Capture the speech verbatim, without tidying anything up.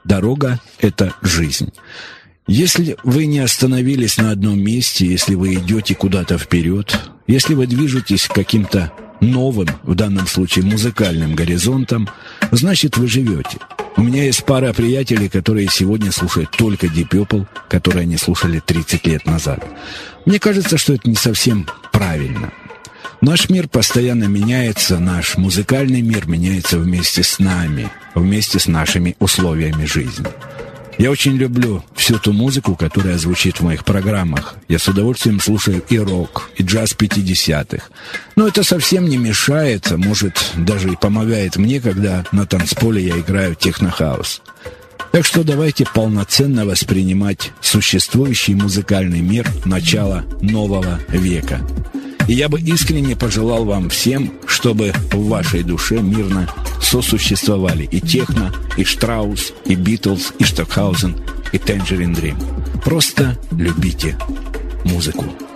Дорога — это жизнь. Если вы не остановились на одном месте, если вы идете куда-то вперед, если вы движетесь к каким-то новым, в данном случае музыкальным горизонтам, значит, вы живете. У меня есть пара приятелей, которые сегодня слушают только Deep Purple, которые они слушали тридцать лет назад. Мне кажется, что это не совсем правильно. Наш мир постоянно меняется, наш музыкальный мир меняется вместе с нами, вместе с нашими условиями жизни. Я очень люблю всю ту музыку, которая звучит в моих программах. Я с удовольствием слушаю и рок, и джаз пятидесятых. Но это совсем не мешает, а может даже и помогает мне, когда на танцполе я играю техно-хаус. Так что давайте полноценно воспринимать существующий музыкальный мир начала нового века. И я бы искренне пожелал вам всем, чтобы в вашей душе мирно сосуществовали и техно, и Штраус, и Битлз, и Стокхаузен, и Tangerine Dream. Просто любите музыку.